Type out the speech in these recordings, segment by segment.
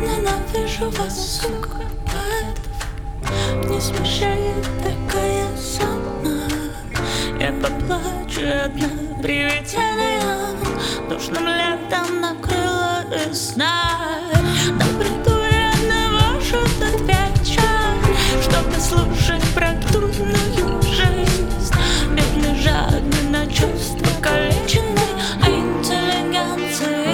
Ненавижу вас, сука, поэтов. Не смущает такая сама. Я поплачу одна, привидение душным летом накрыла весна. Но приду я на ваш этот вечер, чтобы слушать про трудную жизнь. Бедный, жадный на чувства, калеченный интеллигенцией.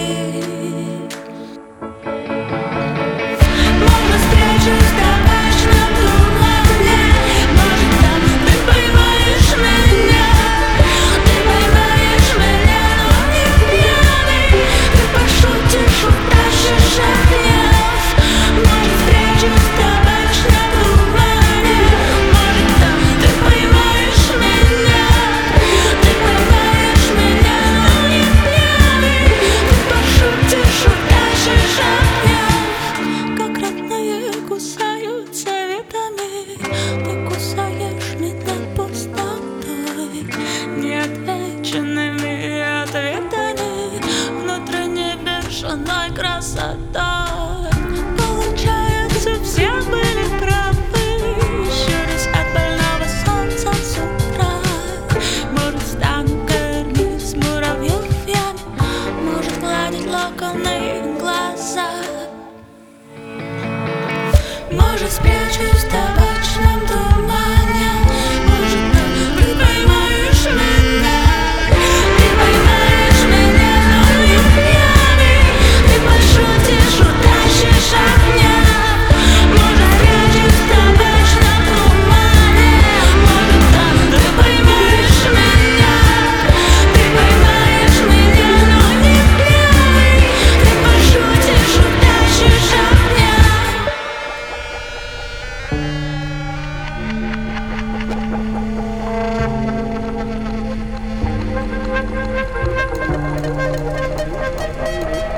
Можно спрячусь в табачном тумане, может там ты поймаешь меня. Ты поймаешь меня, но не пьяный. Ты пошутишь, утащишь от гнев. Может спрячусь в табачном тумане, может там ты поймаешь меня. Ты поймаешь меня, но не пьяный. Ты пошутишь, утащишь от гнев. Как родные кусаются ветами, ты кусаешь меня пустотой, неотвеченными ответами, внутренней бешеной красотой. Получается, все были правы, щурясь от больного солнца с утра. Может, стану карниз муравьев в яме, может, гладить локоны глаза. Может, спрячусь в табачном тумане, может, там ты поймаешь меня. Ты поймаешь меня, но не пьяный. Ты пошутишь, утащишь от меня. Может, спрячусь в табачном тумане, может, там ты поймаешь меня. Ты поймаешь меня, но не пьяный. Ты пошутишь, утащишь от меня. Thank you.